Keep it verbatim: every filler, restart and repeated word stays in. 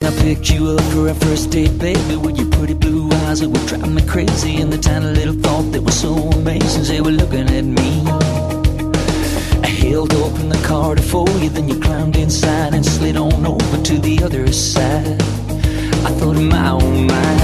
I picked you up for our first date, baby, with your pretty blue eyes that would drive me crazy, and the tiny little thought that was so amazing, they were looking at me. I held open the car to for you, then you climbed inside and slid on over to the other side. I thought, my oh my,